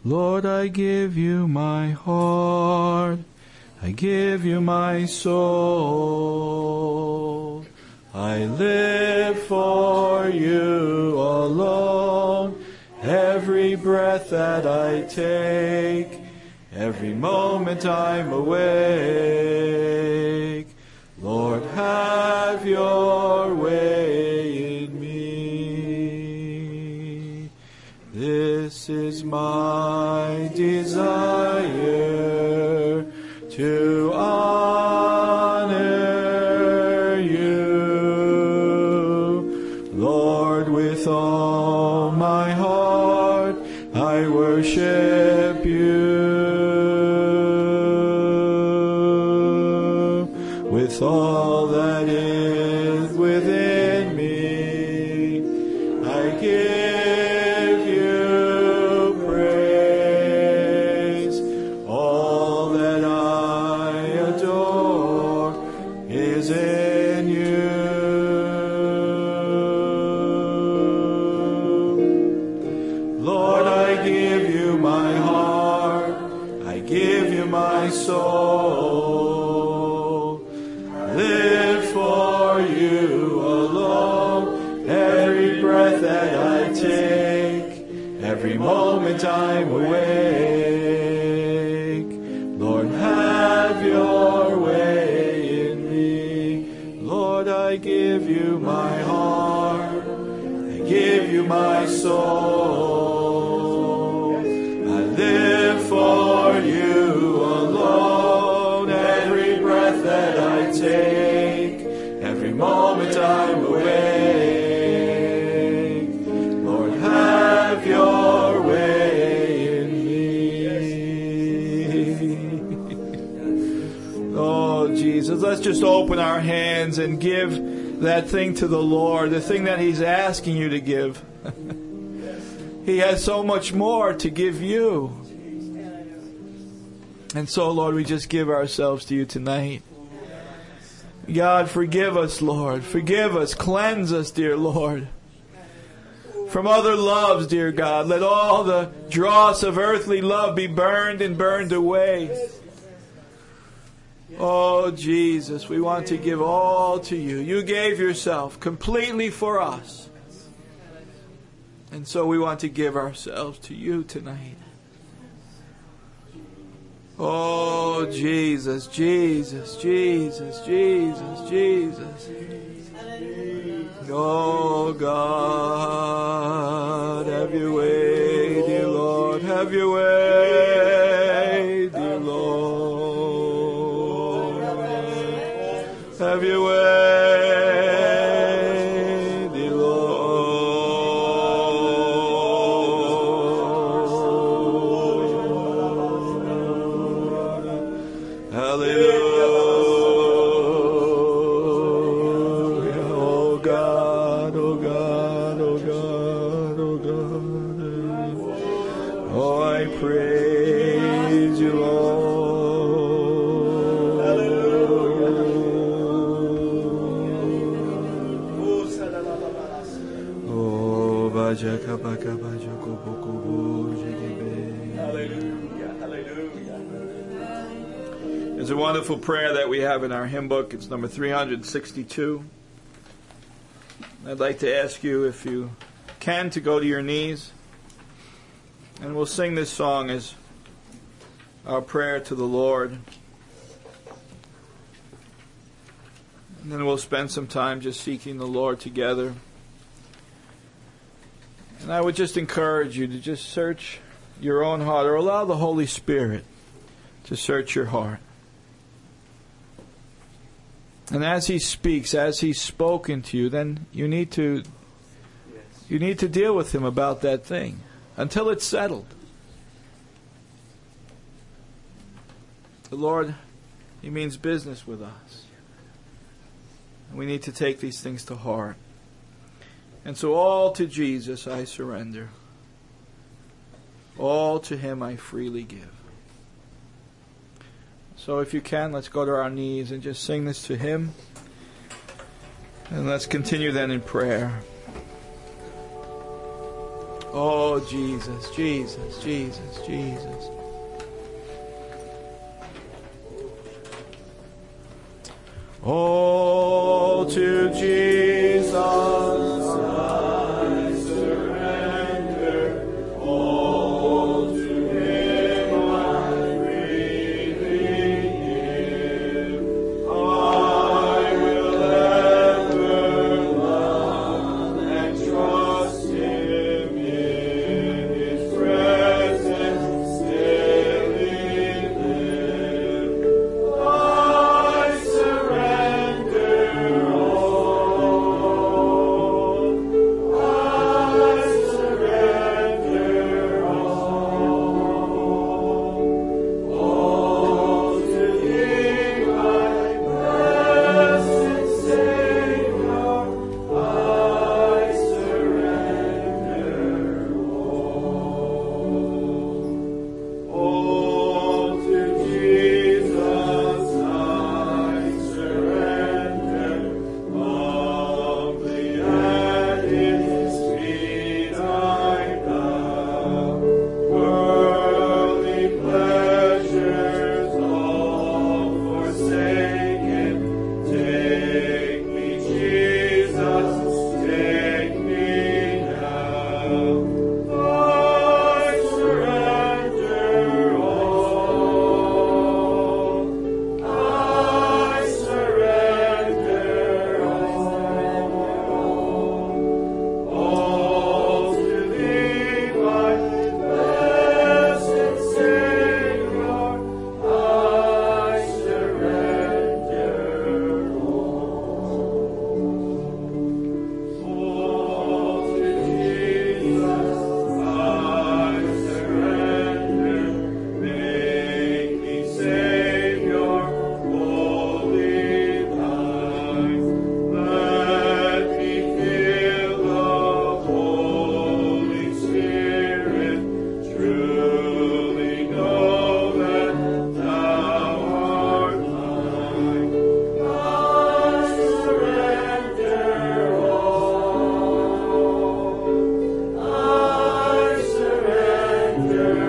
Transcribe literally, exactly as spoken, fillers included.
Lord, I give you my heart. I give you my soul. I live for you alone. Every breath that I take, every moment I'm awake. Lord, have your way in me. This is my desire, to honor you. Lord, with all my heart, I worship you. With all that is within me, I give you praise. All that I adore is in you. Lord, I give you my heart. I give you my soul. I live for you alone. Every breath that I take, every moment I'm awake. Lord, have your way in me. Lord, I give you my heart. I give you my soul. I live for you alone. Every breath that I take, every moment I'm awake. Lord, have your way in me. Oh, Jesus, let's just open our hands and give that thing to the Lord, the thing that He's asking you to give. He has so much more to give you. And so, Lord, we just give ourselves to you tonight. God, forgive us, Lord. Forgive us. Cleanse us, dear Lord. From other loves, dear God. Let all the dross of earthly love be burned and burned away. Oh, Jesus, we want to give all to you. You gave yourself completely for us. And so we want to give ourselves to you tonight. Oh, Jesus, Jesus, Jesus, Jesus, Jesus. Oh, God, have your way, dear Lord. Have your way, dear Lord. Have your way, dear Lord. Hallelujah. Oh God, oh God, oh God, oh God. Oh, I praise you, Lord. Hallelujah. Oh, Bajaka Baka Bajako Boko Hallelujah. Hallelujah. It's a wonderful prayer that we have in our hymn book. It's number three hundred sixty-two. I'd like to ask you, if you can, to go to your knees. And we'll sing this song as our prayer to the Lord. And then we'll spend some time just seeking the Lord together. And I would just encourage you to just search your own heart, or allow the Holy Spirit to search your heart. And as He speaks, as He's spoken to you, then you need to you need to deal with Him about that thing until it's settled. The Lord, He means business with us. And we need to take these things to heart. And so all to Jesus I surrender. All to Him I freely give. So if you can, let's go to our knees and just sing this to Him. And let's continue then in prayer. Oh, Jesus, Jesus, Jesus, Jesus. Oh, to Jesus I surrender. All to Him I freely give. I will ever love and trust Him in His presence daily live. I surrender all. I surrender all. All to Thee, my blessed Savior. I surrender all. All to Jesus I surrender. Humbly at His feet I bow. Worldly pleasures all forsaken. Take me, Jesus, take me now. I surrender all. I surrender all. All to Thee, my blessed Savior. I surrender all. All to Jesus I surrender. Make me Savior, wholly Thine. Let me feel the Holy Spirit. Truly know that Thou art mine. I surrender all. I surrender